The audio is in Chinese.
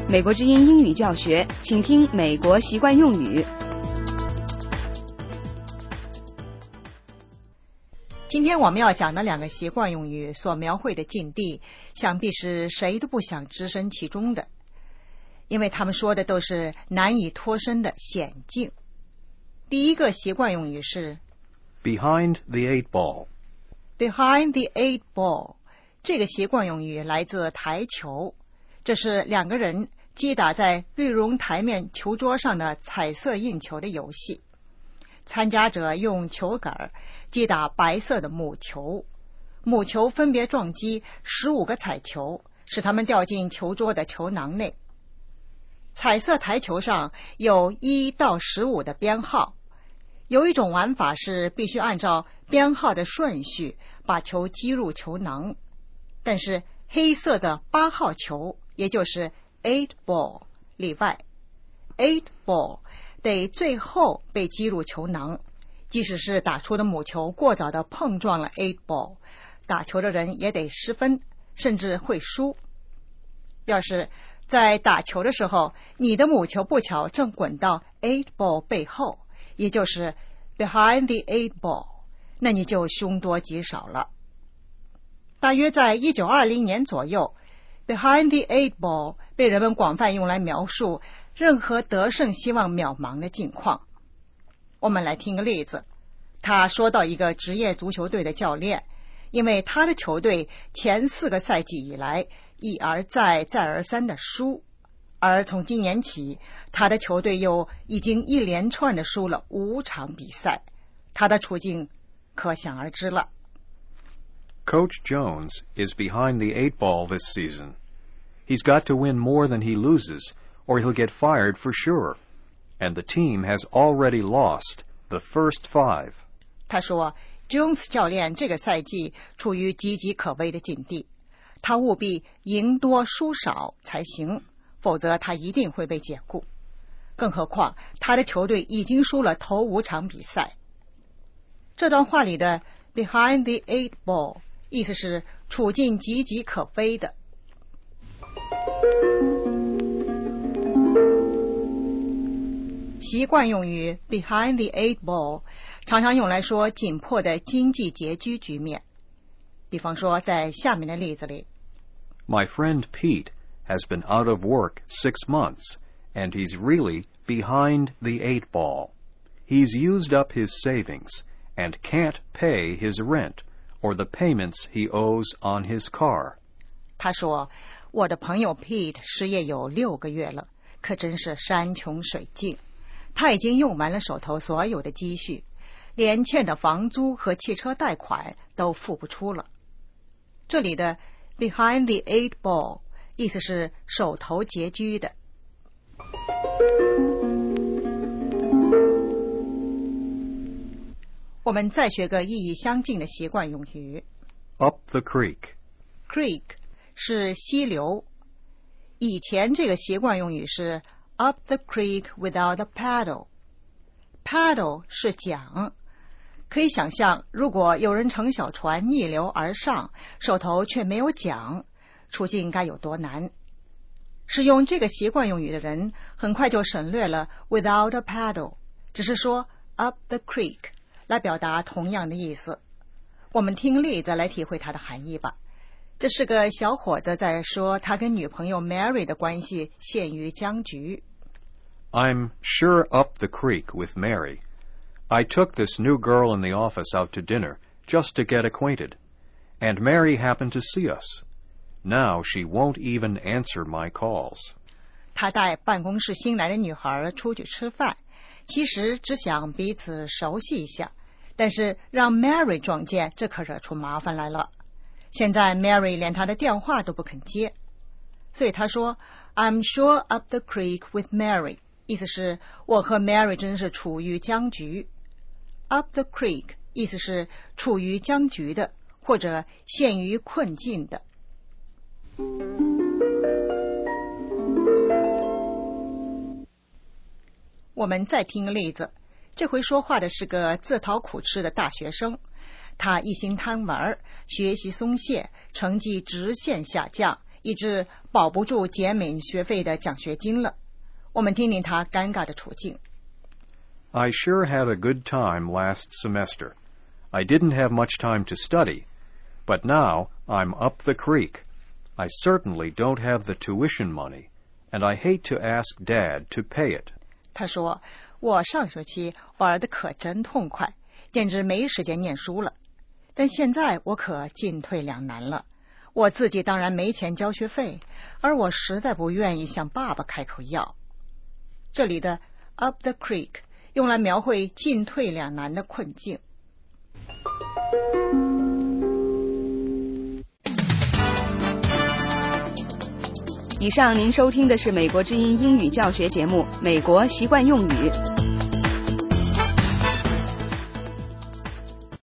美国之音英语教学，请听美国习惯用语。 今天我们要讲的两个习惯用语所描绘的境地，想必是谁都不想置身其中的，因为他们说的都是难以脱身的险境。第一个习惯用语是 Behind the eight ball. Behind the eight ball， 这个习惯用语来自台球，这是两个人击打在绿绒台面球桌上的彩色硬球的游戏。参加者用球杆击打白色的母球，母球分别撞击15个彩球，使它们掉进球桌的球囊内。彩色台球上有1到15的编号，有一种玩法是必须按照编号的顺序把球击入球囊，但是黑色的8号球，也就是8 ball 例外。8 ball 得最后被击入球囊，即使是打出的母球过早的碰撞了8 ball， 打球的人也得失分，甚至会输。要是在打球的时候，你的母球不巧正滚到8 ball 背后，也就是 behind the 8 ball， 那你就凶多吉少了。大约在1920年左右， behind the 8 ball 被人们广泛用来描述任何得胜希望渺茫的境况。我们来听个例子，他说到一个职业足球队的教练，因为他的球队前4个赛季以来一而再再而三的输，而从今年起他的球队又已经一连串的输了5场比赛，他的处境可想而知了。 Coach Jones is behind the eight ball this season. He's got to win more than he loses, or he'll get fired for sure. And the team has already lost the first 5. 他说 Jones 教练这个赛季处于岌岌可危的境地，他务必赢多输少才行，否则他一定会被解雇。更何况他的球队已经输了头5场比赛。这段话里的 behind the eight ball 意思是处境岌岌可危的。习惯用语 behind the eight ball 常常用来说紧迫的经济拮据局面。比方说在下面的例子里， My friend Pete has been out of work 6 months, and he's really behind the eight ball. He's used up his savings and can't pay his rent or the payments he owes on his car. 他说，我的朋友 Pete 失业有6个月了，可真是山穷水尽。他已经用完了手头所有的积蓄，连欠的房租和汽车贷款都付不出了。这里的 behind the eight ball 意思是手头拮据的。我们再学个意义相近的习惯用语 Up the creek. Creek 是溪流，以前这个习惯用语是 up the creek without a paddle。 paddle 是桨，可以想象如果有人乘小船逆流而上，手头却没有桨，处境该有多难。使用这个习惯用语的人很快就省略了 without a paddle， 只是说 up the creek 来表达同样的意思。我们听例子来体会它的含义吧。这是个小伙子在说他跟女朋友 Mary 的关系陷于僵局。 I'm sure up the creek with Mary. I took this new girl in the office out to dinner just to get acquainted, and Mary happened to see us. Now she won't even answer my calls. 他带办公室新来的女孩出去吃饭，其实只想彼此熟悉一下，但是让 Mary 撞见，这可惹出麻烦来了。现在 Mary 连他的电话都不肯接，所以他说 I'm sure up the creek with Mary， 意思是我和 Mary 真是处于僵局。 Up the creek 意思是处于僵局的，或者陷于困境的。我们再听个例子，这回说话的是个自讨苦吃的大学生，他一心贪玩，学习松懈，成绩直线下降，以致保不住减免学费的奖学金了。我们听听他尴尬的处境。 I sure had a good time last semester. I didn't have much time to study, but now I'm up the creek. I certainly don't have the tuition money, and I hate to ask Dad to pay it. 他说，我上学期玩得可真痛快，简直没时间念书了。但现在我可进退两难了，我自己当然没钱交学费，而我实在不愿意向爸爸开口要。这里的 up the creek 用来描绘进退两难的困境。 以上您收听的是美国之音英语教学节目《美国习惯用语》。